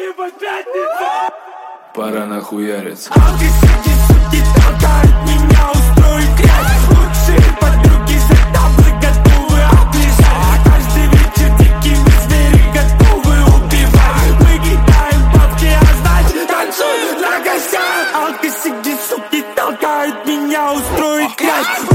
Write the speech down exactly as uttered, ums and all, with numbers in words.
ибо пятница. Пора нахуяриться. Алкашики, суки, толкают меня устроить грязь. Лучшие подруги за таблы готовы облизать. Каждый вечер дикими звери готовы убивать. Мы кидаем бабки, а значит танцуем на гостях. Алкашики, суки, толкают меня устроить грязь.